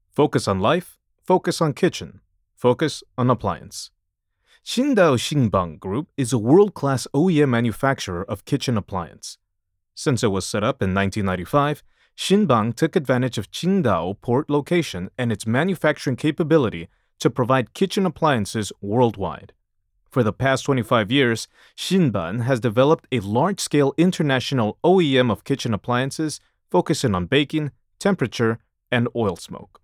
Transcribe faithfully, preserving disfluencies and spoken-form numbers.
Focus on life, focus on kitchen, focus on appliance. Qingdao Xinbang Group is a world-class O E M manufacturer of kitchen appliance. Since it was set up in nineteen ninety-five, Xinbang took advantage of Qingdao port location and its manufacturing capability to provide kitchen appliances worldwide. For the past twenty-five years, Xinbang has developed a large-scale international O E M of kitchen appliances focusing on baking, temperature, and oil smoke.